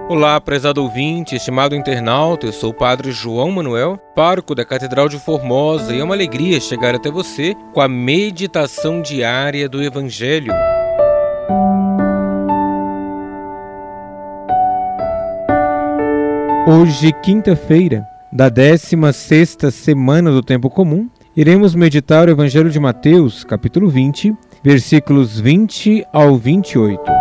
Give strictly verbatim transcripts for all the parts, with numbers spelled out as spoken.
Olá, prezado ouvinte, estimado internauta, eu sou o Padre João Manuel, pároco da Catedral de Formosa, e é uma alegria chegar até você com a meditação diária do Evangelho. Hoje, quinta-feira, da décima sexta semana do Tempo Comum, iremos meditar o Evangelho de Mateus, capítulo vinte, versículos vinte ao vinte e oito.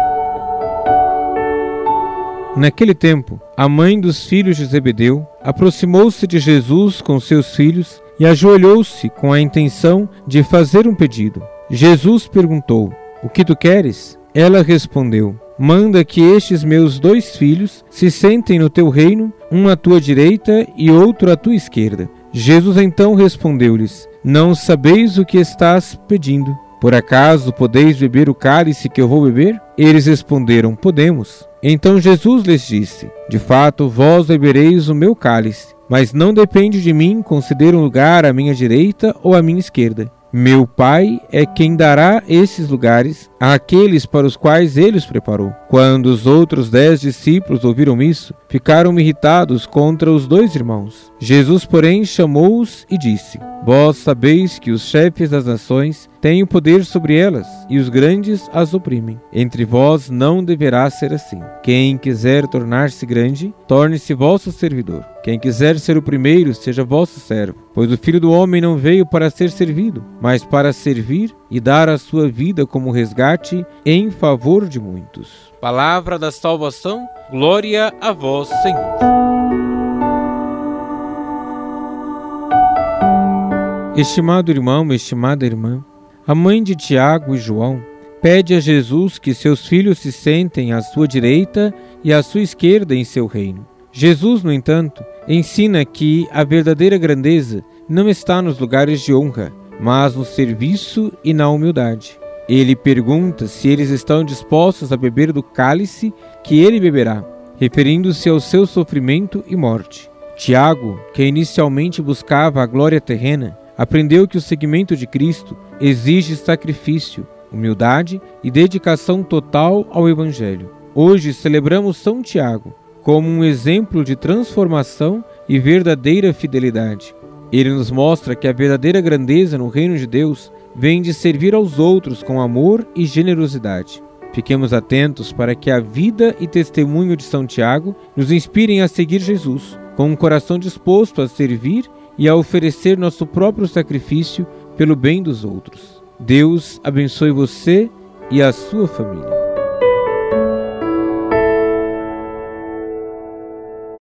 Naquele tempo, a mãe dos filhos de Zebedeu aproximou-se de Jesus com seus filhos e ajoelhou-se com a intenção de fazer um pedido. Jesus perguntou: "O que tu queres?" Ela respondeu: "Manda que estes meus dois filhos se sentem no teu reino, um à tua direita e outro à tua esquerda." Jesus então respondeu-lhes: "Não sabeis o que estás pedindo. Por acaso podeis beber o cálice que eu vou beber?" Eles responderam: "Podemos." Então Jesus lhes disse: "De fato, vós bebereis o meu cálice, mas não depende de mim conceder um lugar à minha direita ou à minha esquerda. Meu Pai é quem dará esses lugares àqueles para os quais ele os preparou." Quando os outros dez discípulos ouviram isso, ficaram irritados contra os dois irmãos. Jesus, porém, chamou-os e disse: "Vós sabeis que os chefes das nações têm o poder sobre elas, e os grandes as oprimem. Entre vós não deverá ser assim. Quem quiser tornar-se grande, torne-se vosso servidor. Quem quiser ser o primeiro, seja vosso servo. Pois o Filho do Homem não veio para ser servido, mas para servir e dar a sua vida como resgate em favor de muitos." Palavra da salvação, glória a vós, Senhor. Estimado irmão, estimada irmã, a mãe de Tiago e João pede a Jesus que seus filhos se sentem à sua direita e à sua esquerda em seu reino. Jesus, no entanto, ensina que a verdadeira grandeza não está nos lugares de honra, mas no serviço e na humildade. Ele pergunta se eles estão dispostos a beber do cálice que ele beberá, referindo-se ao seu sofrimento e morte. Tiago, que inicialmente buscava a glória terrena, aprendeu que o seguimento de Cristo exige sacrifício, humildade e dedicação total ao Evangelho. Hoje celebramos São Tiago como um exemplo de transformação e verdadeira fidelidade. Ele nos mostra que a verdadeira grandeza no reino de Deus vem de servir aos outros com amor e generosidade. Fiquemos atentos para que a vida e testemunho de São Tiago nos inspirem a seguir Jesus, com um coração disposto a servir e a oferecer nosso próprio sacrifício pelo bem dos outros. Deus abençoe você e a sua família.